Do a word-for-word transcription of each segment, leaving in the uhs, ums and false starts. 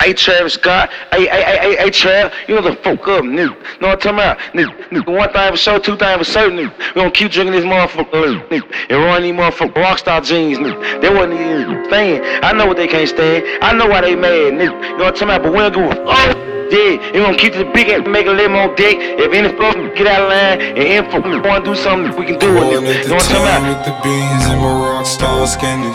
Hey Travis Scott, hey, hey, hey, hey, hey Trav, you know the fuck up, nigga. Know what I'm talking about? Nigga, nigga, one thing for sure, two things for certain, nigga. We gonna keep drinking this motherfucker, nigga. And run these motherfucking rockstar jeans, nigga. They wasn't even staying. I know what they can't stand. I know why they mad, nigga. You know what I'm talking about? But we don't give a fuck. Yeah, you gonna keep the big ass, make a little more dick. If any fuck get out of line and info wanna do something, we can do it, nigga. You know what I'm talking about? With the beans and my rockstar skinnies.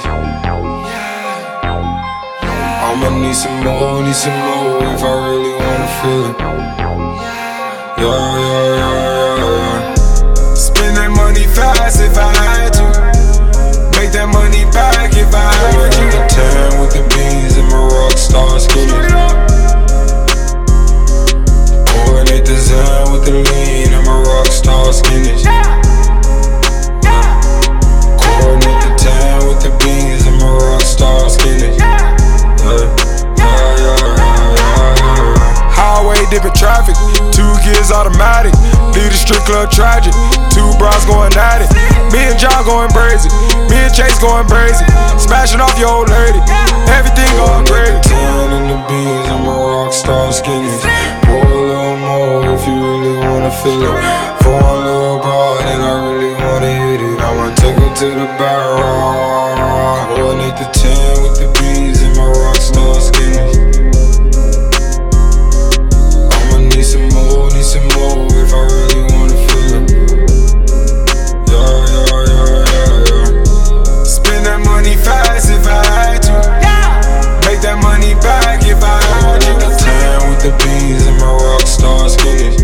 I'ma need some more, need some more if I really wanna feel it. Yeah, yeah, yeah, yeah, yeah. Spend that money fast if I had to. Make that money back if I had to. The tan with the beans and my rockstar skinnies. Coordinate the Zen with the lean and my rockstar skinnies. Coordinate the tan with the beans and my rockstar skinnies. Highway dipping traffic, two gears automatic. Lead the strip club tragic, two bras going at it. Me and John going crazy, me and Chase going crazy. Smashing off your old lady, everything going crazy. Tan in the beans, I'm a rockstar skinnies. Pour a little more if you really wanna feel it. For a little broad and I really wanna hit it. I'ma take her to the barrel. Coordinate the tan with the beans and my rockstar skinnies. Need some more, need some more if I really wanna feel it. Yeah, yeah, yeah, yeah, yeah. Spend that money fast if I had to. Make that money back if I had to. The tan with the beans and my rockstar skinnies.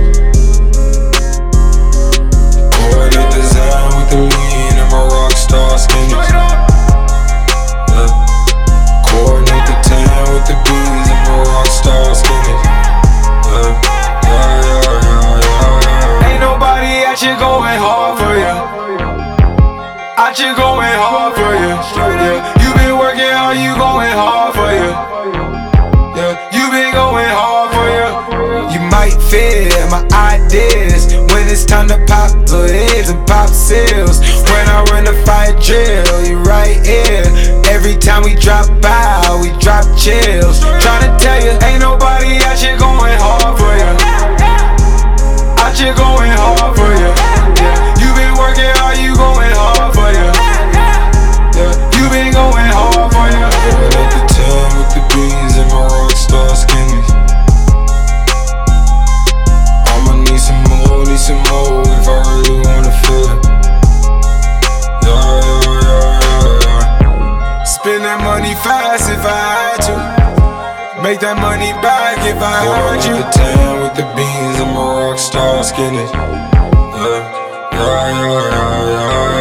Coordinate the Zen with the lean and my rockstar skinnies. Yeah. Coordinate the tan with the beans and my rockstar skinnies. Yeah. You're going hard for you. I you going hard for you. Yeah, you been working hard, you going hard for you. Yeah, you been going hard for you. You might fear my ideas when it's time to pop the heads and pop seals. When I run the fire drill, you right here. Every time we drop by, we drop chills. Tryna tell you, ain't nobody out here going hard for you. Out here going hard for you. Yeah, you been working hard, you going hard for you. Yeah, you been going hard for you. At the tan with the beans and my rockstar skinnies. I'ma need some more, need some more if I really wanna feel it. Yeah, yeah, yeah, yeah, yeah. Spend that money fast if I had to. Make that money back if I had you. The tan with the beans and my rockstar skinnies. Yeah, yeah, yeah, yeah, yeah.